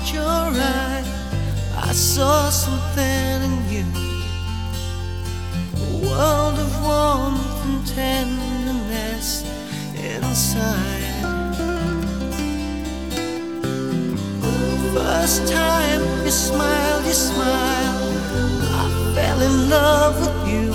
your eye, I saw something in you, a world of warmth and tenderness inside. First time you smiled, I fell in love with you.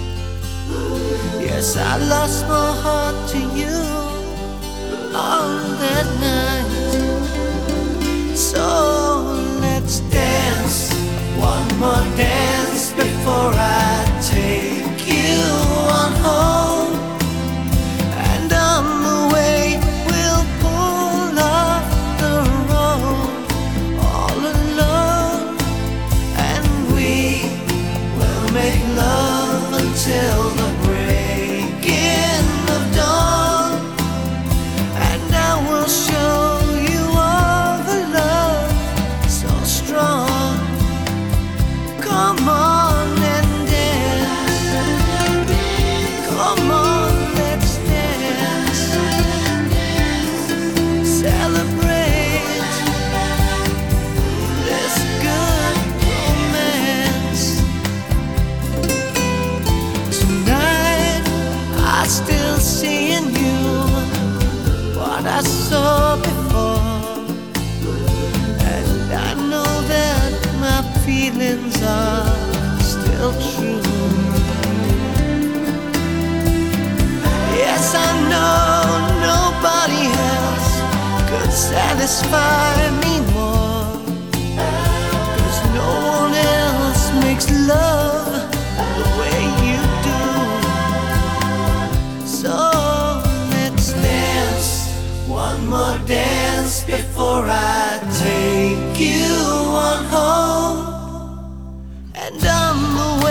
Yes, I lost my heart to you on that night. So let's dance, one more dance before I take you on home. And on the way we'll pull off the road all alone, and we will make love until the breaking of dawn. And I will show you all the love so strong. Come on and dance. Come on, let's dance. Celebrate this good romance. Tonight I still see in you what I saw before, and I know that my feelings are still true. Yes, I know nobody else could satisfy me more, 'cause no one else makes love the way you do. So let's dance, one more dance before I take you on home. And on the